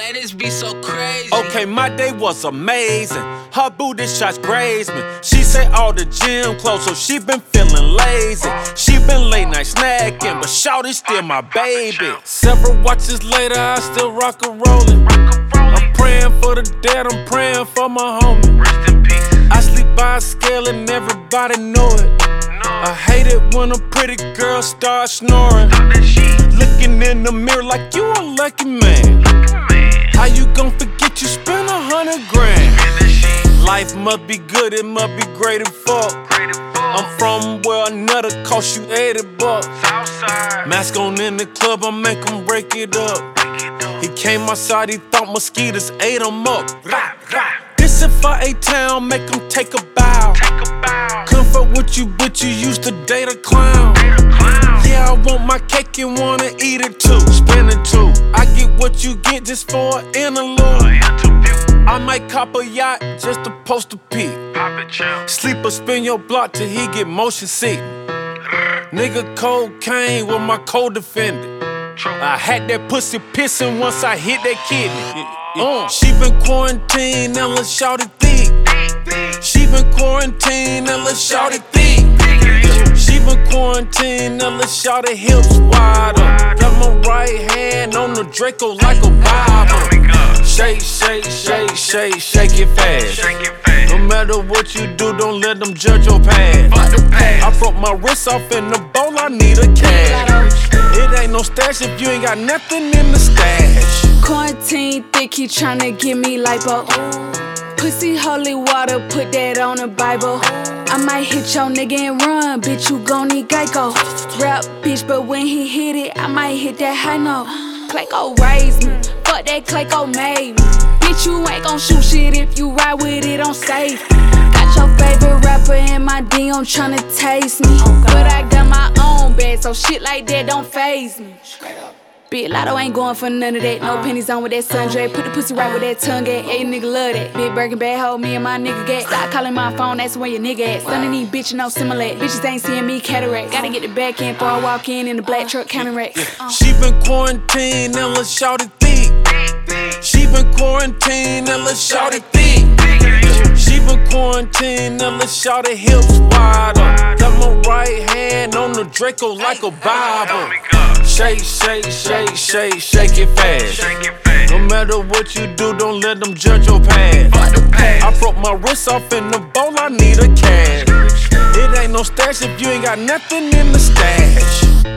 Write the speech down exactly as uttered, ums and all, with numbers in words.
Man, this be so crazy. Okay, my day was amazing. Her booty shots grazed me. She say all the gym closed, so she been feeling lazy. She been late night snacking, but shawty's still my baby. Several watches later, I still rock a rollin'. I'm praying for the dead, I'm praying for my homie. Rest in peace. I sleep by a scale and everybody know it. I hate it when a pretty girl starts snoring. Looking in the mirror like you a lucky man. How you gon' forget you spent a hundred grand? Life must be good, it must be great and fuck. I'm from where another cost you eighty bucks. Mask on in the club, I make him break it up. He came outside, he thought mosquitoes ate him up. This if I ate town, make him take a bow. Comfort with you, but you used to date a clown. Yeah, I want my cake and wanna eat it too. Spend it too. I get what you get just for an interlude. I might cop a yacht just to post a pic. Sleep or spin your block till he get motion sick. Nigga cocaine with my co-defendant. I had that pussy pissing once I hit that kidney. Uh, she been quarantined and let's shout it thick. She been quarantined and let's shout it thick. She been quarantined and let's shout it hips wide up. Got my right hand on the Draco like a Bible. Shake, shake, shake, shake, shake it fast. No matter what you do, don't let them judge your past. I broke my wrist off in the bowl, I need a cash. It ain't no stash if you ain't got nothing in the stash. Quarantine thick, he tryna give me lipo. Pussy holy water, put that on the Bible. I might hit your nigga and run, bitch, you gon' need Geico. Rap, bitch, but when he hit it, I might hit that high note. Clayco raised me, fuck that Clayco made me. Bitch, you ain't gon' shoot shit if you ride with it on safe. Got your favorite rapper in my D M tryna taste me. But I got my own bag, so shit like that don't faze me. Big Lotto ain't going for none of that. No pennies on with that sundray. Put the pussy right with that tongue at. Yeah, nigga love that. Big Birkin bad hoe, me and my nigga get. Stop calling my phone, that's where your nigga at. Stunning these bitches, no similar. Bitches ain't seeing me cataract. Gotta get the back in before I walk in in the black truck counting racks. Uh. She been quarantined and let's shout it thick. She been quarantined and let's shout it thick. She been quarantined and let's shout it hips wide up. Got my right hand on the Draco like a Bible. Shake, shake, shake, shake, shake it fast. No matter what you do, don't let them judge your past. I broke my wrist off in the bowl, I need a cash. It ain't no stash if you ain't got nothing in the stash.